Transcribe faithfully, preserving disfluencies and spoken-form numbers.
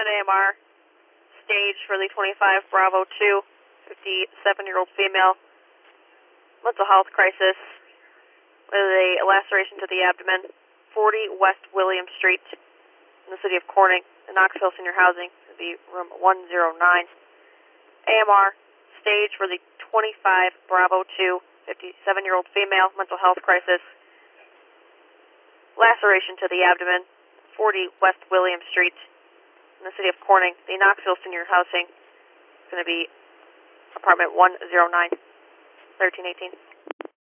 seven A M R, stage for the twenty-five Bravo two, fifty-seven-year-old female, mental health crisis with a laceration to the abdomen, forty West William Street in the city of Corning, in Knoxville Senior Housing, it'll be room one oh nine. A M R, stage for the twenty-five Bravo two, fifty-seven-year-old female, mental health crisis, laceration to the abdomen, forty West William Street in the city of Corning, the Knoxville Senior Housing, it's going to be apartment one oh nine, thirteen eighteen.